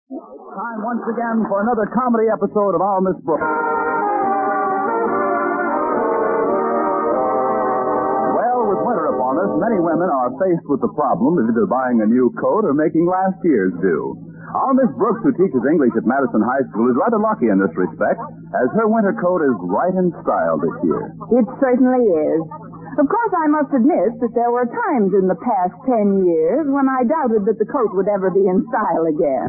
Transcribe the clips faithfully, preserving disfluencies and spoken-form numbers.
Time once again for another comedy episode of Our Miss Brooks. Well, with winter upon us, many women are faced with the problem of either buying a new coat or making last year's do. Our Miss Brooks, who teaches English at Madison High School, is rather lucky in this respect, as her winter coat is right in style this year. It certainly is. Of course, I must admit that there were times in the past ten years when I doubted that the coat would ever be in style again.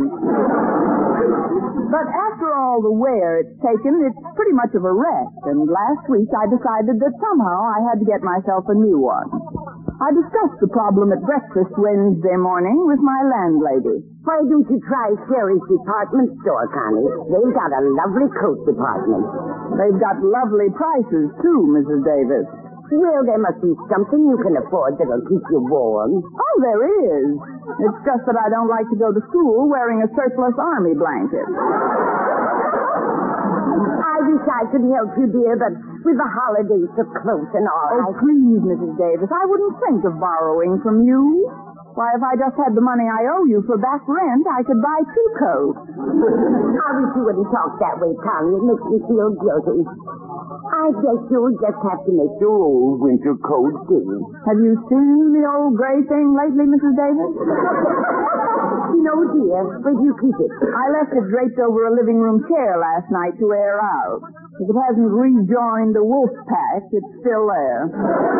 But after all the wear it's taken, it's pretty much of a wreck, and last week I decided that somehow I had to get myself a new one. I discussed the problem at breakfast Wednesday morning with my landlady. Why don't you try Sherry's department store, Connie? They've got a lovely coat department. They've got lovely prices, too, Missus Davis. Well, there must be something you can afford that'll keep you warm. Oh, there is. It's just that I don't like to go to school wearing a surplus army blanket. I wish I could help you, dear, but with the holidays so close and all... Oh, I... please, Missus Davis, I wouldn't think of borrowing from you. Why, if I just had the money I owe you for back rent, I could buy two coats. I wish you wouldn't talk that way, Connie. It makes me feel guilty. I guess you'll just have to make your old winter coat do. Have you seen the old gray thing lately, Missus Davis? No, dear. Where do you keep it? I left it draped over a living room chair last night to air out. If it hasn't rejoined the wolf pack, it's still there.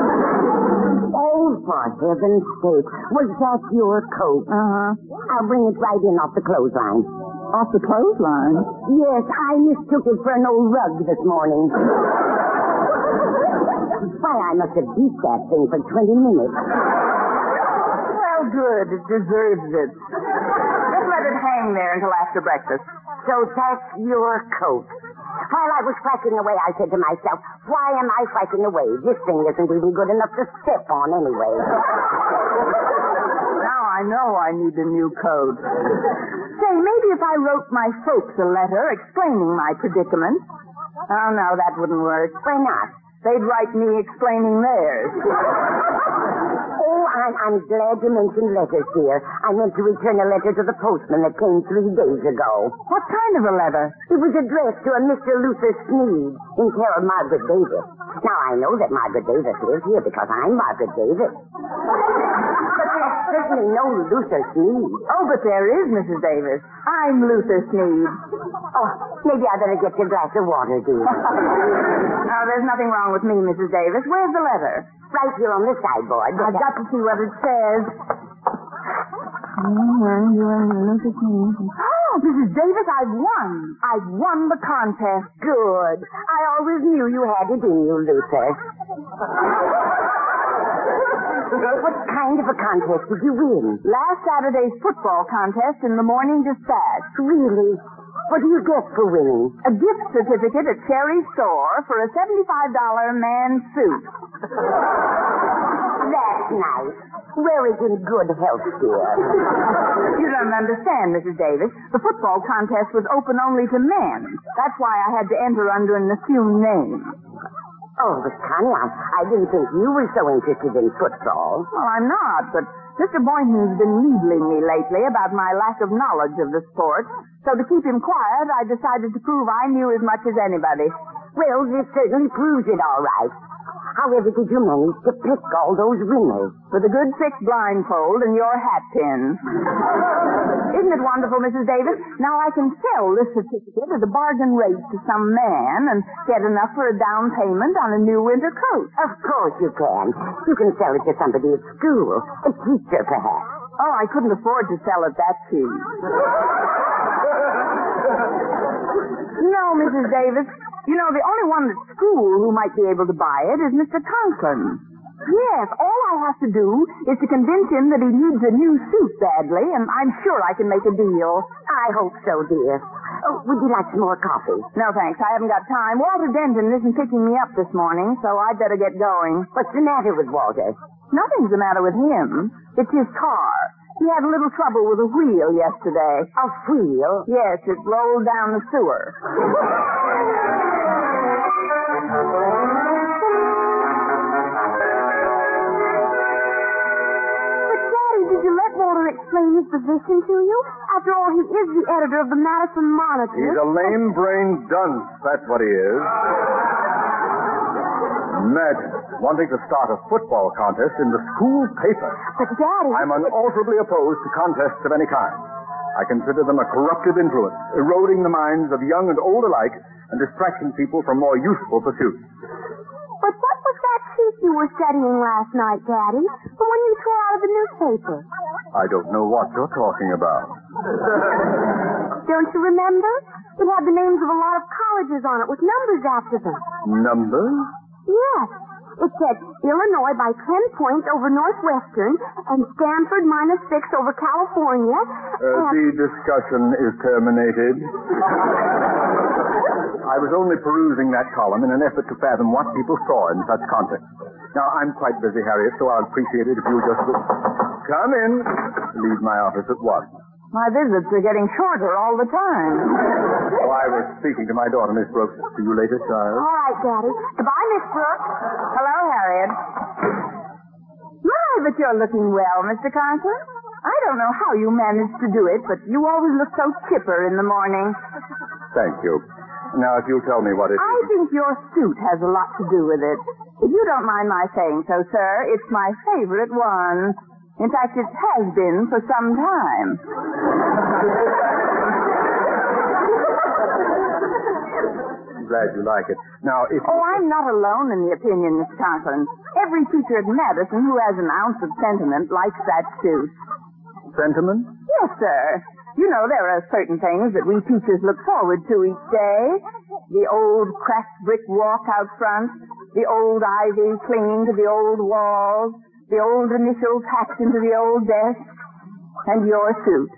Oh, for heaven's sake. Was that your coat? Uh-huh. I'll bring it right in off the clothesline. Off the clothesline? Yes, I mistook it for an old rug this morning. Why, I must have beat that thing for twenty minutes. Well, good. It deserves it. Just let it hang there until after breakfast. So that's your coat. While I was fracking away, I said to myself, why am I fracking away? This thing isn't even good enough to step on anyway. Now I know I need a new coat. Say, maybe if I wrote my folks a letter explaining my predicament. Oh, no, that wouldn't work. Why not? They'd write me explaining theirs. Oh, I'm, I'm glad you mentioned letters, dear. I meant to return a letter to the postman that came three days ago. What kind of a letter? It was addressed to a Mister Luther Sneed in care of Margaret Davis. Now, I know that Margaret Davis lives here because I'm Margaret Davis. But there's certainly no Luther Sneed. Oh, but there is, Missus Davis. I'm Luther Sneed. Oh, maybe I better get you a glass of water, dear. No, there's nothing wrong with me, Missus Davis. Where's the letter? Right here on this sideboard. I've got to see what it says. Oh, Missus Davis, I've won. I've won the contest. Good. I always knew you had it in you, Luther. What kind of a contest did you win? Last Saturday's football contest in the Morning Dispatch. Really? What do you get for winning? A gift certificate at Cherry's store for a seventy-five dollars man's suit. That's nice. Wear it in good health, dear. You don't understand, Missus Davis. The football contest was open only to men. That's why I had to enter under an assumed name. Oh, but Connie, I, I didn't think you were so interested in football. Well, I'm not, but Mister Boynton's been needling me lately about my lack of knowledge of the sport. So to keep him quiet, I decided to prove I knew as much as anybody. Well, this certainly proves it all right. However did you manage to pick all those winners? With a good thick blindfold and your hat pin. Isn't it wonderful, Missus Davis? Now I can sell this certificate at a bargain rate to some man and get enough for a down payment on a new winter coat. Of course you can. You can sell it to somebody at school. A teacher, perhaps. Oh, I couldn't afford to sell it that cheap. No, Missus Davis. You know, the only one at school who might be able to buy it is Mister Conklin. Yes, all I have to do is to convince him that he needs a new suit badly, and I'm sure I can make a deal. I hope so, dear. Oh, would you like some more coffee? No, thanks. I haven't got time. Walter Denton isn't picking me up this morning, so I'd better get going. What's the matter with Walter? Nothing's the matter with him. It's his car. He had a little trouble with a wheel yesterday. A wheel? Yes, it rolled down the sewer. Did you let Walter explain his position to you? After all, he is the editor of the Madison Monitor. He's a lame-brained dunce, that's what he is. Imagine wanting to start a football contest in the school paper. But, Daddy... I'm unalterably opposed to contests of any kind. I consider them a corruptive influence, eroding the minds of young and old alike and distracting people from more useful pursuits. But what was that sheet you were studying last night, Daddy? The one you tore out of the newspaper. I don't know what you're talking about. Don't you remember? It had the names of a lot of colleges on it with numbers after them. Numbers? Yes. It said Illinois by ten points over Northwestern and Stanford minus six over California. Uh, the discussion is terminated. I was only perusing that column in an effort to fathom what people saw in such contexts. Now, I'm quite busy, Harriet, so I'll appreciate it if you'll just look. Come in. Leave my office at once. My visits are getting shorter all the time. Oh, I was speaking to my daughter, Miss Brooks. See you later, child. All right, Daddy. Goodbye, Miss Brooks. Hello, Harriet. My, but you're looking well, Mister Conklin. I don't know how you managed to do it, but you always look so chipper in the morning. Thank you. Now, if you'll tell me what it I is. think your suit has a lot to do with it. If you don't mind my saying so, sir, it's my favorite one. In fact, it has been for some time. I'm glad you like it. Now, if... Oh, I'm not alone in the opinion, Mister Conklin. Every teacher at Madison who has an ounce of sentiment likes that suit. Sentiment? Yes, sir. You know, there are certain things that we teachers look forward to each day. The old cracked brick walk out front, the old ivy clinging to the old walls, the old initials hacked into the old desk, and your suit.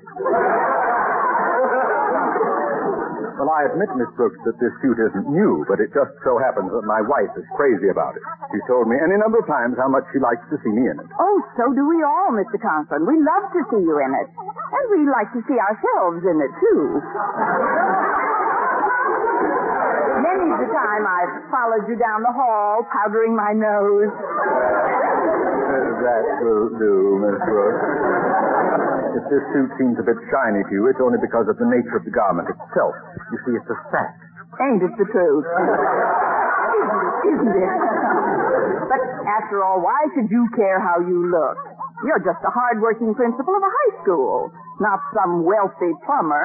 Well, I admit, Miss Brooks, that this suit isn't new, but it just so happens that my wife is crazy about it. She's told me any number of times how much she likes to see me in it. Oh, so do we all, Mister Conklin. We love to see you in it. And we like to see ourselves in it, too. Many's the time I've followed you down the hall, powdering my nose. That will do, Miss Brooks. If this suit seems a bit shiny to you, it's only because of the nature of the garment itself. You see, it's a sack. Ain't it the truth? Isn't it? But after all, why should you care how you look? You're just a hard-working principal of a high school, not some wealthy plumber.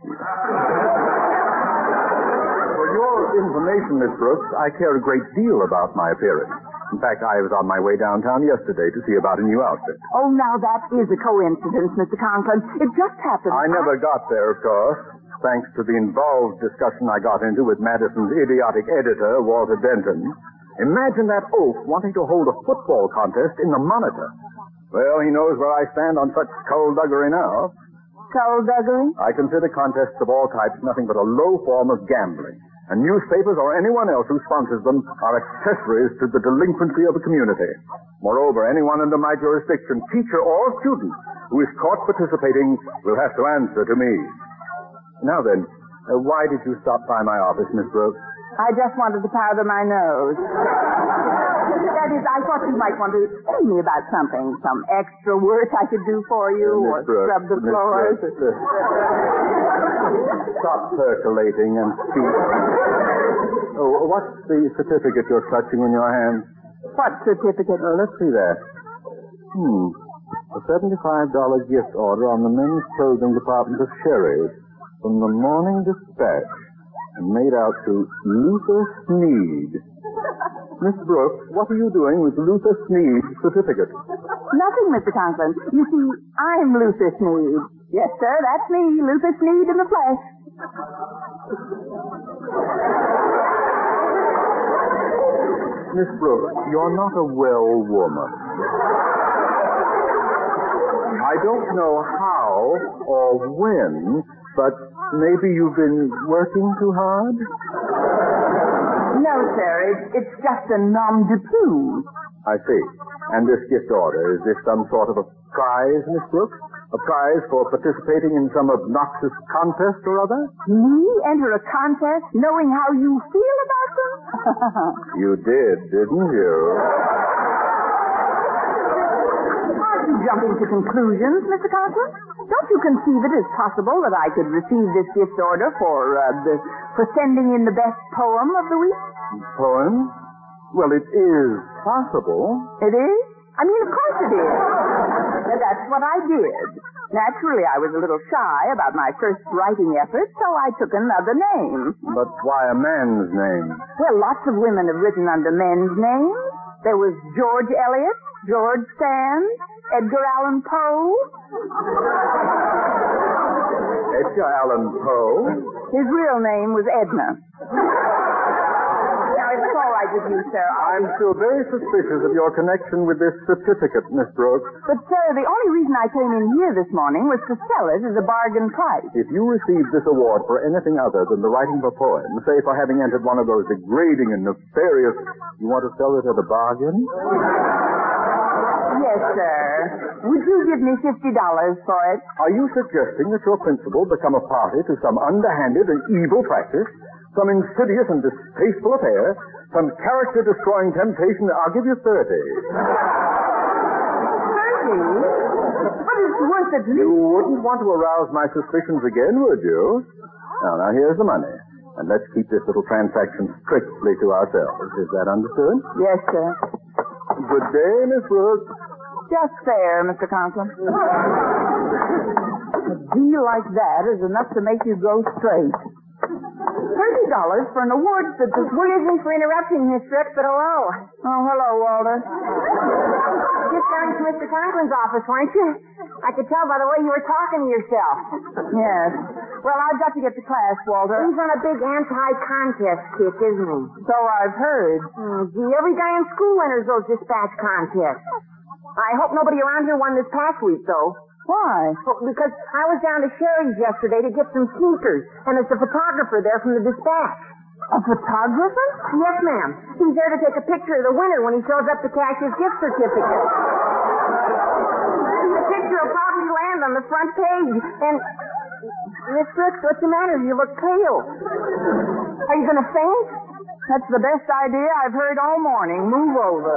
For your information, Miss Brooks, I care a great deal about my appearance. In fact, I was on my way downtown yesterday to see about a new outfit. Oh, now that is a coincidence, Mister Conklin. It just happened. I never got there, of course, thanks to the involved discussion I got into with Madison's idiotic editor, Walter Denton. Imagine that oaf wanting to hold a football contest in the Monitor. Well, he knows where I stand on such skullduggery now. Skullduggery? I consider contests of all types nothing but a low form of gambling. And newspapers or anyone else who sponsors them are accessories to the delinquency of a community. Moreover, anyone under my jurisdiction, teacher or student, who is caught participating will have to answer to me. Now then, uh, why did you stop by my office, Miss Brooks? I just wanted to powder my nose. That is, I thought you might want to tell me about something. Some extra work I could do for you, Uh, or Miss Brooks, scrub the Miss floors. Brooks, uh, Stop percolating and speak. Oh, what's the certificate you're clutching in your hand? What certificate? Uh, let's see that. Hmm. A seventy-five dollars gift order on the men's clothing department of Sherry's from the Morning Dispatch and made out to Luther Sneed. Miss Brooks, what are you doing with Luther Sneed's certificate? Nothing, Mister Conklin. You see, I'm Luther Sneed. Yes, sir, that's me, Luther Sneed in the flesh. Miss Brooks, you're not a well woman. I don't know how or when, but maybe you've been working too hard? No, sir, it's, it's just a nom de plume. I see. And this gift order, is this some sort of a prize, Miss Brooks? A prize for participating in some obnoxious contest or other? Me enter a contest knowing how you feel about them? You did, didn't you? Aren't you jumping to conclusions, Mister Conklin? don't you conceive it as possible that I could receive this gift order for, uh, the, for sending in the best poem of the week? Poem? Well, it is possible. It is? I mean, of course it is. But that's what I did. Naturally, I was a little shy about my first writing effort, so I took another name. But why a man's name? Well, lots of women have written under men's names. There was George Eliot, George Sand, Edgar Allan Poe. Edgar Allan Poe? His real name was Edna. Now, it's all right with you, sir. I'm still very suspicious of your connection with this certificate, Miss Brooks. But, sir, the only reason I came in here this morning was to sell it as a bargain price. If you received this award for anything other than the writing of a poem, say for having entered one of those degrading and nefarious, you want to sell it at a bargain? Yes, sir. Would you give me fifty dollars for it? Are you suggesting that your principal become a party to some underhanded and evil practice? Some insidious and distasteful affair? Some character-destroying temptation? I'll give you thirty. Thirty? But it's worth at least... You wouldn't want to arouse my suspicions again, would you? Now, now, here's the money. And let's keep this little transaction strictly to ourselves. Is that understood? Yes, sir. Good day, Miss Brooks. Just fair, Mister Conklin. A deal like that is enough to make you go straight. Thirty dollars for an award that the... Excuse me for interrupting, Miss Brooks, but hello. Oh, hello, Walter. Just down to Mister Conklin's office, weren't you? I could tell by the way you were talking to yourself. Yes. Well, I've got to get to class, Walter. He's on a big anti-contest kick, isn't he? So I've heard. Hmm, gee, every guy in school enters those dispatch contests. I hope nobody around here won this past week, though. Why? Well, because I was down to Sherry's yesterday to get some sneakers, and it's a photographer there from the dispatch. A photographer? Yes, ma'am. He's there to take a picture of the winner when he shows up to cash his gift certificate. The picture will probably land on the front page, and... Miss Brooks, what's the matter? You look pale. Are you going to faint? That's the best idea I've heard all morning. Move over.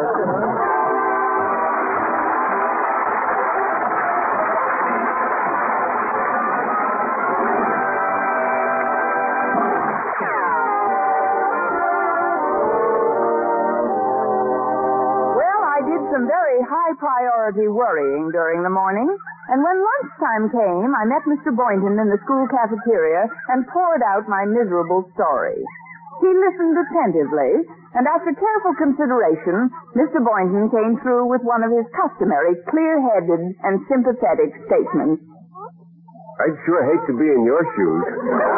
Some very high-priority worrying during the morning, and when lunchtime came, I met Mister Boynton in the school cafeteria and poured out my miserable story. He listened attentively, and after careful consideration, Mister Boynton came through with one of his customary clear-headed and sympathetic statements. I'd sure hate to be in your shoes.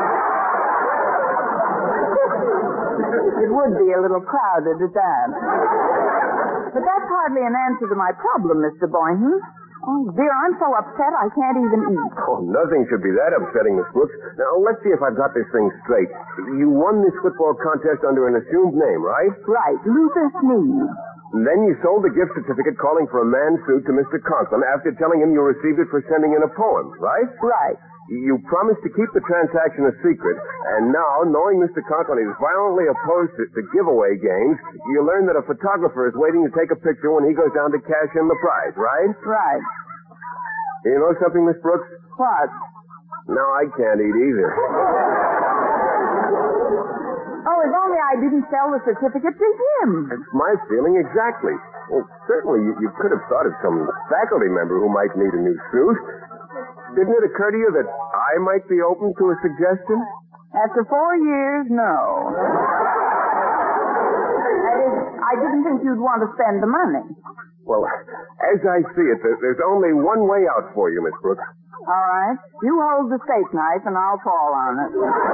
It would be a little crowded at that. But that's hardly an answer to my problem, Mister Boynton. Oh, dear, I'm so upset I can't even eat. Oh, nothing should be that upsetting, Miss Brooks. Now, let's see if I've got this thing straight. You won this football contest under an assumed name, right? Right, Luther Sneed. And then you sold the gift certificate calling for a man's suit to Mister Conklin after telling him you received it for sending in a poem, right? Right. You promised to keep the transaction a secret, and now, knowing Mister Conklin is violently opposed to, to giveaway games, you learn that a photographer is waiting to take a picture when he goes down to cash in the prize, right? Right. You know something, Miss Brooks? What? No, I can't eat either. Oh, if only I didn't sell the certificate to him. That's my feeling exactly. Well, certainly you, you could have thought of some faculty member who might need a new suit. Didn't it occur to you that I might be open to a suggestion? After four years, no. That is, I didn't think you'd want to spend the money. Well, as I see it, there, there's only one way out for you, Miss Brooks. All right. You hold the steak knife and I'll fall on it.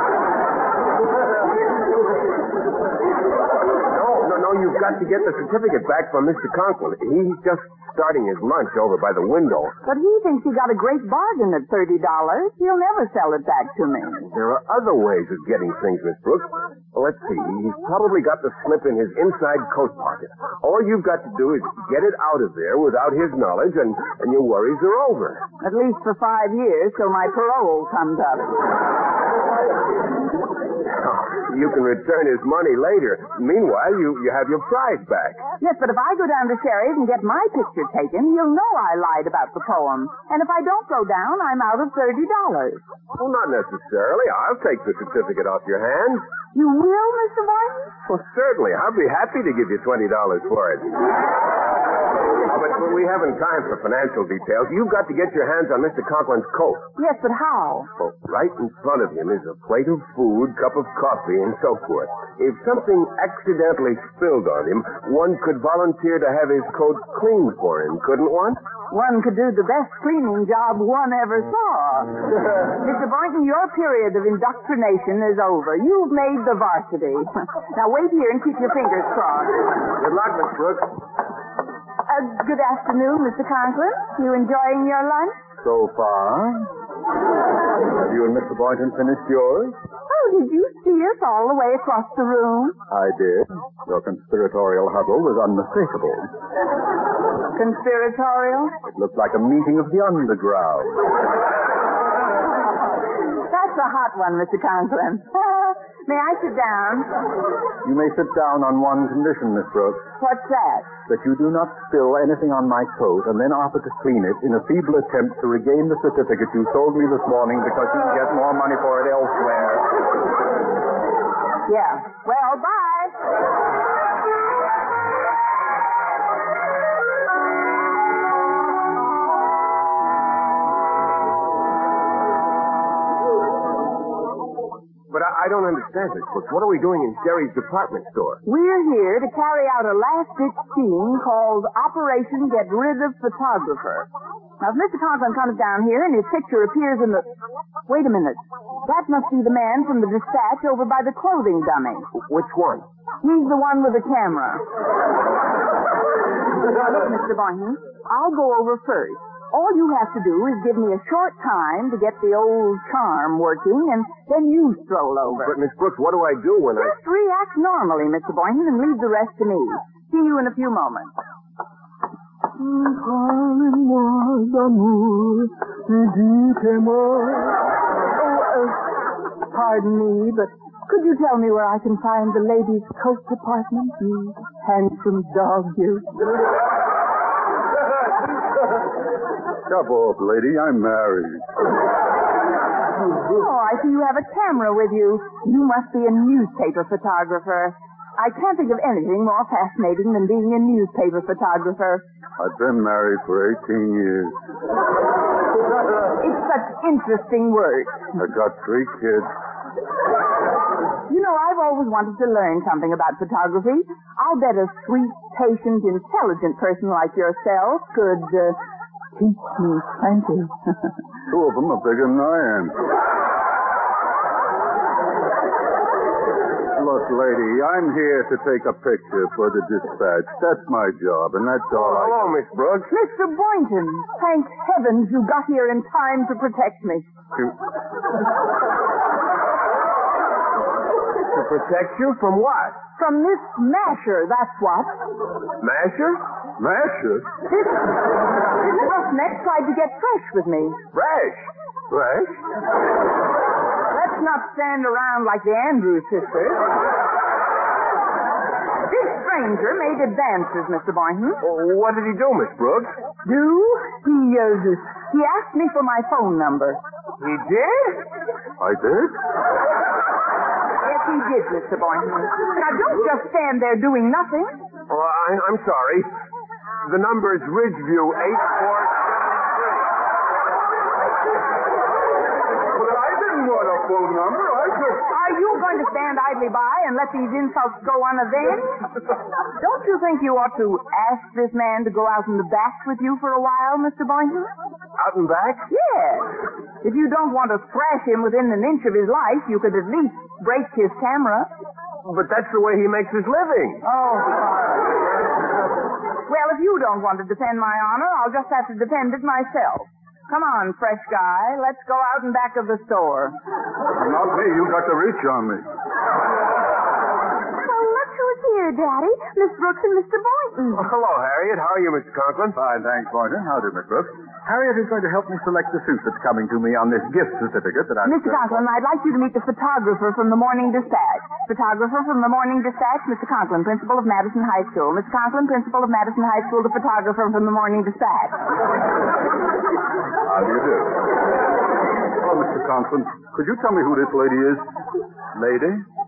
No, no, no, you've got to get the certificate back from Mister Conklin. He's just starting his lunch over by the window. But he thinks he got a great bargain at thirty dollars. He'll never sell it back to me. There are other ways of getting things, Miss Brooks. Well, let's see. He's probably got the slip in his inside coat pocket. All you've got to do is get it out of there without his knowledge, and, and your worries are over. At least for five years, till my parole comes up. You can return his money later. Meanwhile, you, you have your prize back. Yes, but if I go down to Sherry's and get my picture taken, he'll know I lied about the poem. And if I don't go down, I'm out of thirty dollars. Well, not necessarily. I'll take the certificate off your hands. You will, Mister Boynton? Well, certainly. I'll be happy to give you twenty dollars for it. Oh, but, but we haven't time for financial details. You've got to get your hands on Mister Conklin's coat. Yes, but how? Well, right in front of him is a plate of food, cup of coffee, and so forth. If something accidentally spilled on him, one could volunteer to have his coat cleaned for him, couldn't one? One could do the best cleaning job one ever saw. Mister Boynton, your period of indoctrination is over. You've made the varsity. Now wait here and keep your fingers crossed. Good luck, Miss Brooks. Uh, good afternoon, Mister Conklin. You enjoying your lunch? So far. Have you and Mister Boynton finished yours? Oh, did you see us all the way across the room? I did. Your conspiratorial huddle was unmistakable. Conspiratorial? It looked like a meeting of the underground. That's a hot one, Mister Conklin. May I sit down? You may sit down on one condition, Miss Brooks. What's that? That you do not spill anything on my coat and then offer to clean it in a feeble attempt to regain the certificate you sold me this morning because you can get more money for it elsewhere. Yeah. Well, bye. But I, I don't understand this, Brooks. What are we doing in Sherry's department store? We're here to carry out a last-ditch scheme called Operation Get Rid of Photographer. Now, if Mister Conklin comes down here and his picture appears in the... Wait a minute. That must be the man from the dispatch over by the clothing dummy. Which one? He's the one with the camera. Now, look, Mister Boynton, I'll go over first. All you have to do is give me a short time to get the old charm working, and then you stroll over. But, Miss Brooks, what do I do when I... Just react normally, Mister Boynton, and leave the rest to me. See you in a few moments. Oh, uh, pardon me, but could you tell me where I can find the ladies' coat department, you handsome dog, you? Shove off, lady. I'm married. Oh, I see you have a camera with you. You must be a newspaper photographer. I can't think of anything more fascinating than being a newspaper photographer. I've been married for eighteen years. It's such interesting work. I got three kids. You know, I've always wanted to learn something about photography. I'll bet a sweet, patient, intelligent person like yourself could uh, teach me plenty. Two of them are bigger than I am. Look, lady, I'm here to take a picture for the dispatch. That's my job, and that's all I... Hello, Miss Brooks. Mister Boynton, thank heavens you got here in time to protect me. To... to protect you from what? From this masher, that's what. Masher? Masher? This, this roughneck tried to get fresh with me. Fresh? Fresh? Let's not stand around like the Andrews sisters. This stranger made advances, Mister Boynton. Oh, what did he do, Miss Brooks? Do? He, uh, he asked me for my phone number. He did? I did? Yes, he did, Mister Boynton. Now, don't just stand there doing nothing. Oh, I, I'm sorry. The number is Ridgeview eight four seven three. But I didn't want a phone number. I just... Are you going to stand idly by and let these insults go unavenged? Don't you think you ought to ask this man to go out in the back with you for a while, Mister Boynton? Out and back? Yes. If you don't want to thrash him within an inch of his life, you could at least break his camera. But that's the way he makes his living. Oh, well, if you don't want to defend my honor, I'll just have to defend it myself. Come on, fresh guy. Let's go out and back of the store. Not me. You got the reach on me. Oh, look who's here, Daddy. Miss Brooks and Mister Boynton. Oh, hello, Harriet. How are you, Mister Conklin? Fine, thanks, Boynton. How do, Miss Brooks? Harriet is going to help me select the suit that's coming to me on this gift certificate that I've... Mister Conklin, I'd like you to meet the photographer from the Morning Dispatch. Photographer from the Morning Dispatch, Mister Conklin, principal of Madison High School. Mister Conklin, principal of Madison High School, the photographer from the Morning Dispatch. How do you do? Oh, Mister Conklin, could you tell me who this lady is? Lady?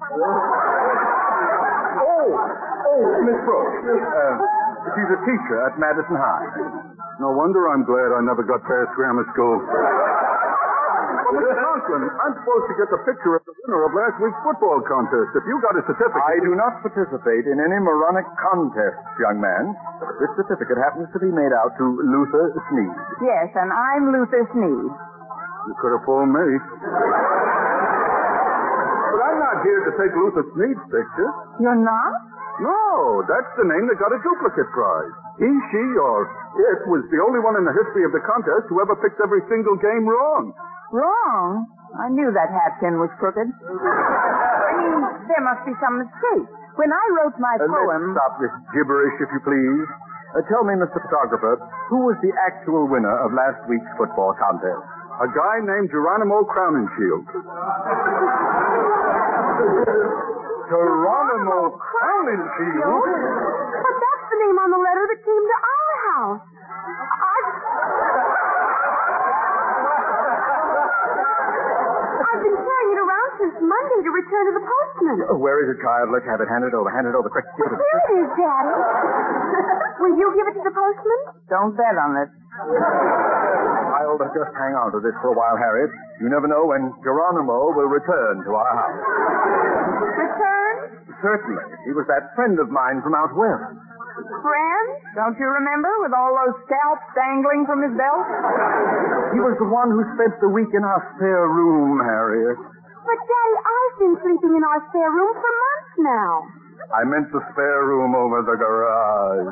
Oh, oh, Miss Brooks. Uh, she's a teacher at Madison High. No wonder I'm glad I never got past grammar school. Well, Mister Conklin, I'm supposed to get the picture of the winner of last week's football contest. If you got a certificate... I do not participate in any moronic contests, young man. This certificate happens to be made out to Luther Sneed. Yes, and I'm Luther Sneed. You could have fooled me. But I'm not here to take Luther Sneed's picture. You're not? No, that's the name that got a duplicate prize. He, she, or it was the only one in the history of the contest who ever picked every single game wrong. Wrong? I knew that hat pin was crooked. I mean, there must be some mistake. When I wrote my Uh, poem... let's stop this gibberish, if you please. Uh, tell me, Mister Photographer, who was the actual winner of last week's football contest? A guy named Geronimo Crowninshield. Geronimo Crowninshield? But that's the name on the letter that came to our house. I've... I've been carrying it around since Monday to return to the postman. Oh, where is it, child? Let's have it. Hand it over. Hand it over. Quick. Give it. Here it is, Daddy. Will you give it to the postman? Don't bet on it. I'll just hang on to this for a while, Harriet. You never know when Geronimo will return to our house. Return? Certainly. He was that friend of mine from out west. Friend? Don't you remember, with all those scalps dangling from his belt? He was the one who spent the week in our spare room, Harriet. But, Daddy, I've been sleeping in our spare room for months now. I meant the spare room over the garage.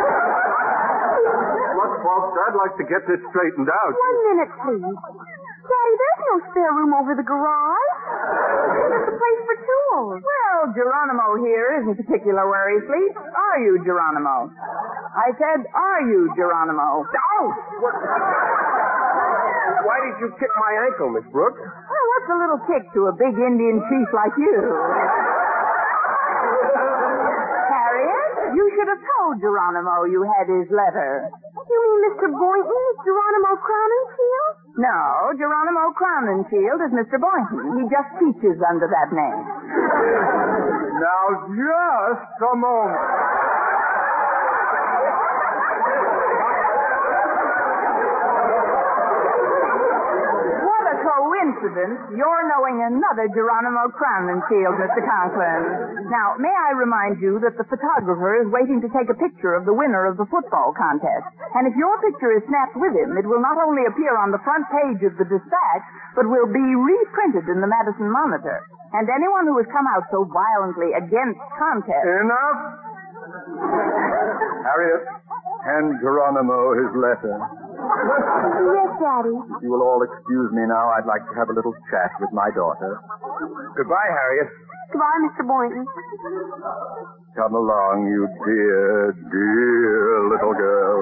Look, folks, I'd like to get this straightened out. One minute, please. Daddy, there's no spare room over the garage. It's a place for tools. Well, Geronimo here isn't particular where he sleeps. Are you, Geronimo? I said, are you, Geronimo? Ouch! What? Why did you kick my ankle, Miss Brooks? Well, what's a little kick to a big Indian chief like you? Harriet, you should have told Geronimo you had his letter. You mean Mister Boynton is Geronimo Crowninshield? No, Geronimo Crowninshield is Mister Boynton. He just teaches under that name. Now, just a moment. What a coincidence, you're knowing another Geronimo Crowninshield, Mister Conklin. Now, may I remind you that the photographer is waiting to take a picture of the winner of the football contest. And if your picture is snapped with him, it will not only appear on the front page of the Dispatch, but will be reprinted in the Madison Monitor. And anyone who has come out so violently against contest... Enough! Harriet, hand Geronimo his letter. Yes, Daddy. If you will all excuse me now, I'd like to have a little chat with my daughter. Goodbye, Harriet. Goodbye, Mister Boynton. Come along, you dear, dear little girl.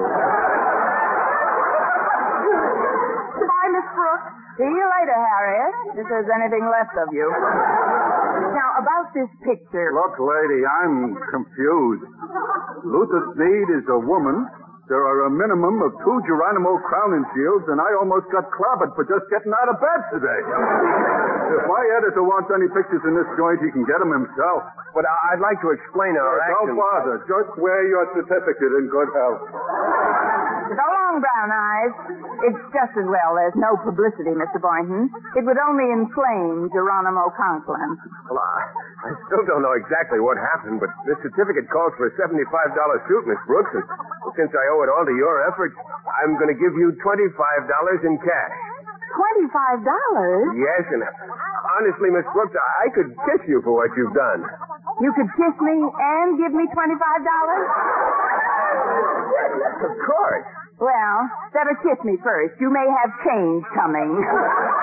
Goodbye, Miss Brooks. See you later, Harriet, if there's anything left of you. Now, about this picture... Look, lady, I'm confused. Luther Sneed is a woman. There are a minimum of two Geronimo Crowninshields, and I almost got clobbered for just getting out of bed today. If my editor wants any pictures in this joint, he can get them himself. But I'd like to explain our Don't actions. bother. Just wear your certificate in good health. So long, Brown Eyes. It's just as well there's no publicity, Mister Boynton. It would only inflame Geronimo Conklin. Well, I, I still don't know exactly what happened, but this certificate calls for a seventy-five dollars suit, Miss Brooks. And since I owe it all to your efforts, I'm going to give you twenty-five dollars in cash. Twenty-five dollars? Yes, and honestly, Miss Brooks, I, I could kiss you for what you've done. You could kiss me and give me twenty-five dollars? Of course. Well, better kiss me first. You may have change coming.